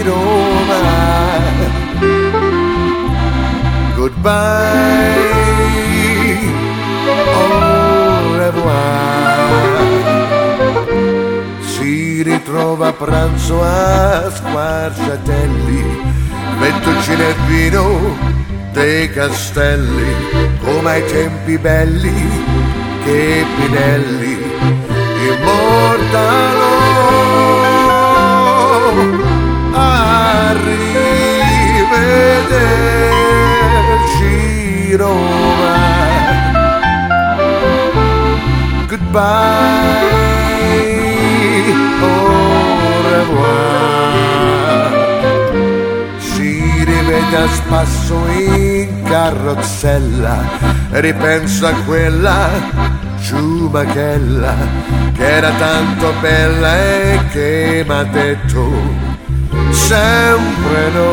Roma. Goodbye, au revoir. Si ritrova a pranzo a Squarciatelli, Vettuccine e vino dei castelli, come ai tempi belli che Pinelli immortalò. Arrivederci Roma. Goodbye, au revoir. Si rivede a spasso in carrozzella, ripensa a quella ciumachella che era tanto bella e che m'ha detto sempre no.